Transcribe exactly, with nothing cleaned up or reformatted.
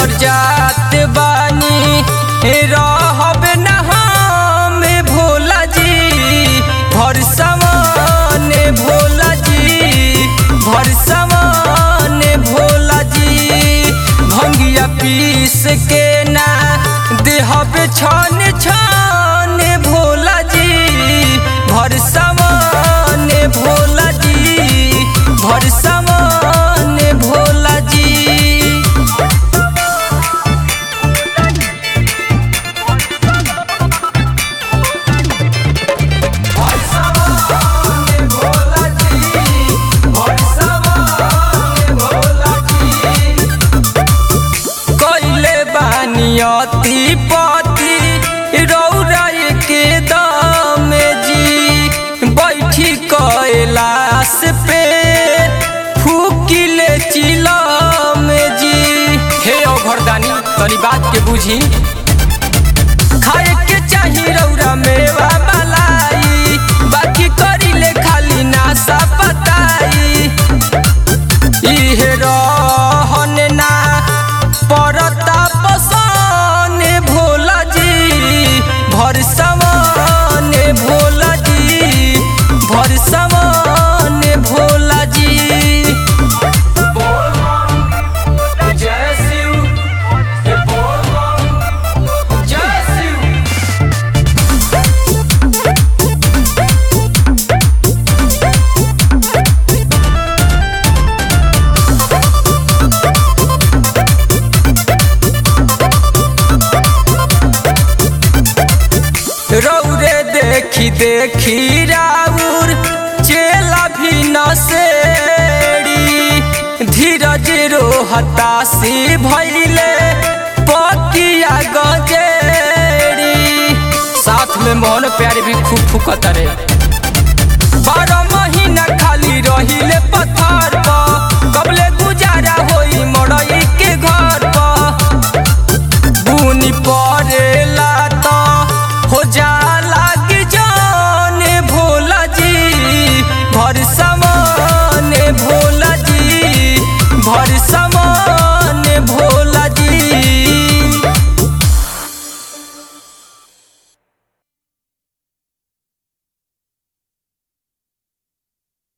घर जात बानी रहब न हम भोला जी भर समान भोला जी भर समान भोला जी भंगिया पीस के ना देहब छन छन भोला जी भर समान भोला जी भर समान भोला जी। नियति पति रौरा के दाम जी बैठी कैलाश पे फूकिले चिलम जी। हे अभरदानी तनी बात के बुझी खाए के चाही रौरा मेवा मलाई बाकी करिले खाली नासा पताई इहे रहन ना परता भोला जी भर समान भोला जी भर समान भोला जी। जय शिव जय शिव। रौरे देखी देखी राउर चेला भी नसेड़ी धीरज रो हताशी भैले पकिया गजेड़ी साथ में मोहन प्यार भी खूब फुकत रे बारह महीना खाली रहिले पत